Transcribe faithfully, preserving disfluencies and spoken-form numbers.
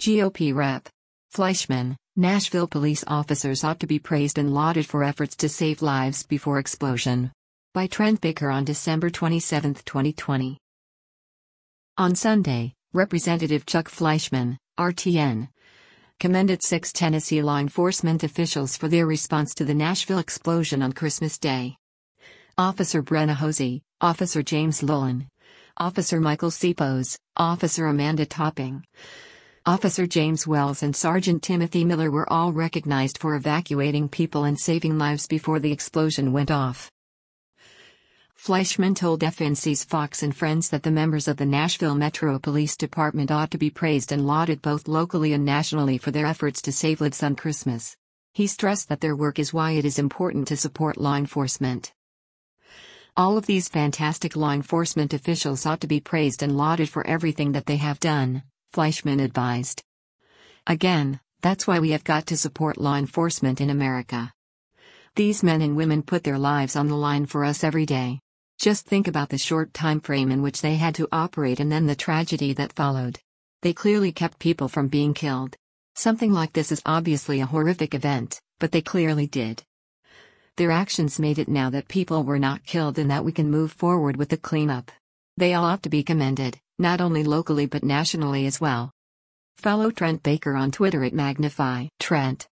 G O P Rep. Fleischman, Nashville police officers ought to be praised and lauded for efforts to save lives before explosion. By Trent Baker on December twenty-seventh, twenty twenty. On Sunday, Representative Chuck Fleischman, R T N, commended six Tennessee law enforcement officials for their response to the Nashville explosion on Christmas Day. Officer Brenna Hosey, Officer James Lullen, Officer Michael Sipos, Officer Amanda Topping, Officer James Wells and Sergeant Timothy Miller were all recognized for evacuating people and saving lives before the explosion went off. Fleischman told F N C's Fox and Friends that the members of the Nashville Metro Police Department ought to be praised and lauded both locally and nationally for their efforts to save lives on Christmas. He stressed that their work is why it is important to support law enforcement. All of these fantastic law enforcement officials ought to be praised and lauded for everything that they have done, Fleischman advised. Again, that's why we have got to support law enforcement in America. These men and women put their lives on the line for us every day. Just think about the short time frame in which they had to operate and then the tragedy that followed. They clearly kept people from being killed. Something like this is obviously a horrific event, but they clearly did. Their actions made it now that people were not killed and that we can move forward with the cleanup. They all ought to be commended, not only locally but nationally as well. Follow Trent Baker on Twitter at Magnify Trent.